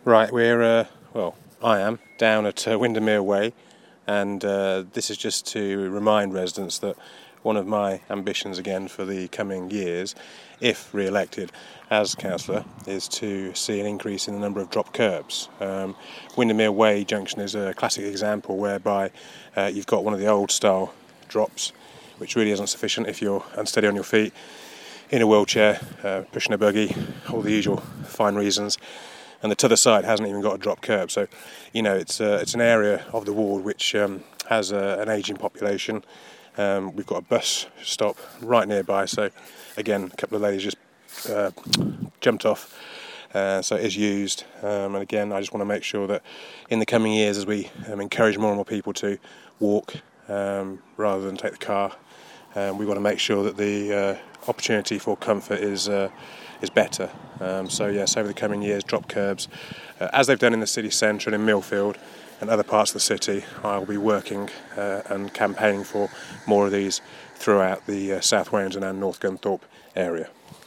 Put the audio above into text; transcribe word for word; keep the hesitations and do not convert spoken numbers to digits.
Right, we're, uh, well, I am, down at uh, Windermere Way, and uh, this is just to remind residents that one of my ambitions again for the coming years, if re-elected as councillor, is to see an increase in the number of drop curbs. Um, Windermere Way junction is a classic example whereby uh, you've got one of the old style drops, which really isn't sufficient if you're unsteady on your feet, in a wheelchair, uh, pushing a buggy, all the usual fine reasons. And the t'other side hasn't even got a drop curb. So, you know, it's uh, it's an area of the ward which um, has a, an ageing population. Um, we've got a bus stop right nearby. So, again, a couple of ladies just uh, jumped off. Uh, so it is used. Um, and again, I just want to make sure that in the coming years, as we um, encourage more and more people to walk um, rather than take the car, um, we want to make sure that the uh, opportunity for comfort is uh, is better. Um, so yes, over the coming years, drop curbs, uh, as they've done in the city centre and in Millfield and other parts of the city. I'll be working uh, and campaigning for more of these throughout the uh, South Wellington and North Gunthorpe area.